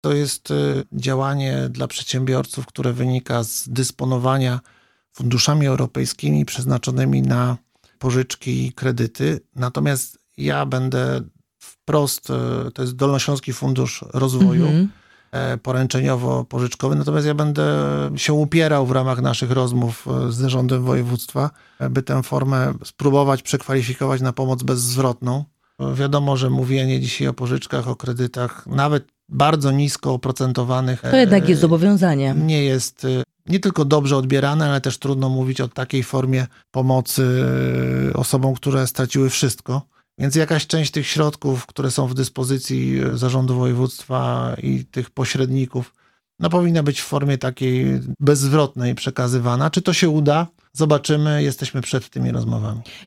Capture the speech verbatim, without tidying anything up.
To jest y, działanie dla przedsiębiorców, które wynika z dysponowania funduszami europejskimi przeznaczonymi na pożyczki i kredyty. Natomiast ja będę wprost, y, to jest Dolnośląski Fundusz Rozwoju, Mhm. e, poręczeniowo-pożyczkowy, natomiast ja będę się upierał w ramach naszych rozmów z zarządem województwa, by tę formę spróbować przekwalifikować na pomoc bezzwrotną. Wiadomo, że mówienie dzisiaj o pożyczkach, o kredytach, nawet bardzo nisko oprocentowanych, To jednak jest zobowiązanie. nie jest nie tylko dobrze odbierane, ale też trudno mówić o takiej formie pomocy osobom, które straciły wszystko. Więc jakaś część tych środków, które są w dyspozycji zarządu województwa i tych pośredników, no powinna być w formie takiej bezzwrotnej przekazywana. Czy to się uda? Zobaczymy, jesteśmy przed tymi rozmowami.